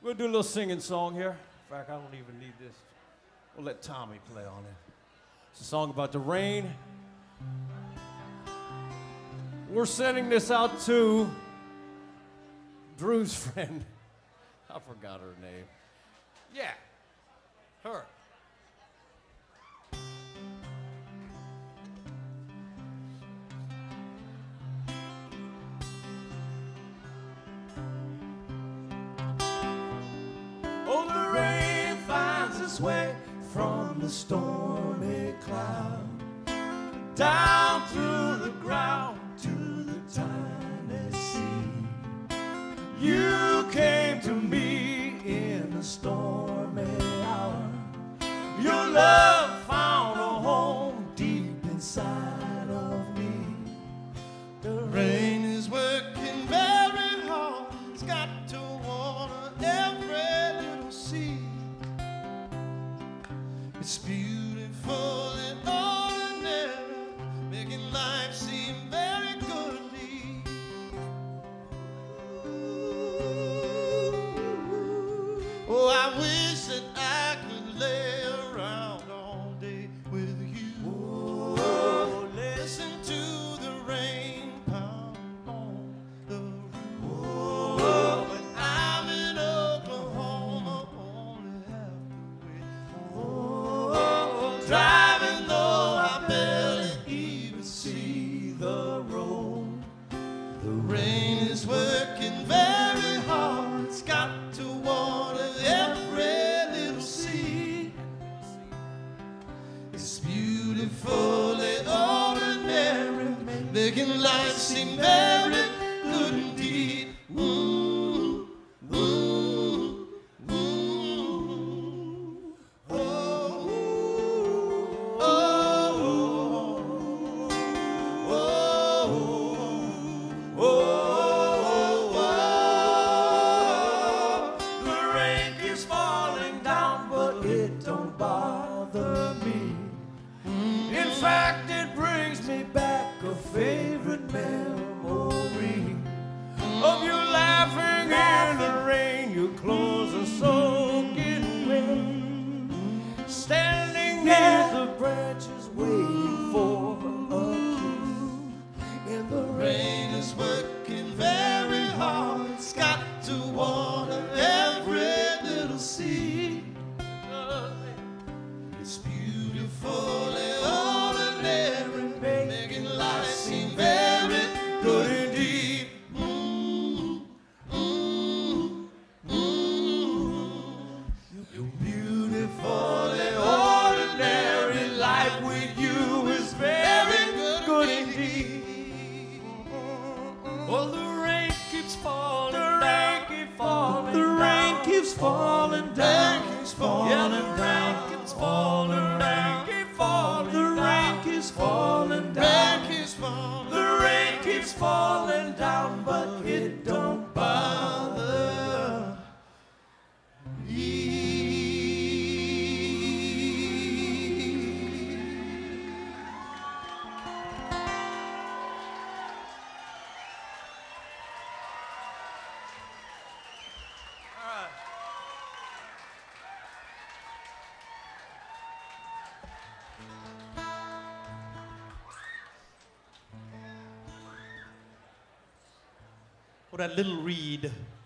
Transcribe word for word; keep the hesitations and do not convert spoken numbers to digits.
We'll do a little singing song here. In fact, I don't even need this. We'll let Tommy play on it. It's a song about the rain. We're sending this out to Drew's friend. I forgot her name. Yeah, her. Oh, the rain finds its way from the stormy cloud down through the ground to the tiny sea. You came to me in a stormy hour. Your love found a home deep inside of me. The rain is working very hard. It's got to water every little seed. It's beautiful and ordinary, making life seem very good indeed. Oh, I wish that I could lay around all day with you. Oh, listen to the rain pound on the roof. Oh, but I'm in Oklahoma, only have to wait. Oh, driving though I barely even see the road. The rain is working very hard. It's got to water every little seed. It's beautifully ordinary, making life seem very good indeed. Ooh, ooh, ooh. Oh, oh, oh, oh, oh. The rain keeps falling down, but it don't bother me. In fact, it brings me back a favorite memory of you laughing in the rain. Your clothes are soaking wet, standing near the branches waiting for a kiss. And the rain is working very hard. It's got to water every little seed. It's beautifully ordinary, making life seem very good indeed. Mm, mm, mm. Your beautifully ordinary life with you is very good indeed. Well, the rain keeps falling down, keeps falling the rain keeps falling down, keeps falling yeah, the down, rain keeps falling down, keep falling the rain keeps falling down, rain keeps falling, the rain keeps falling down, but it don't bother me. Or that little reed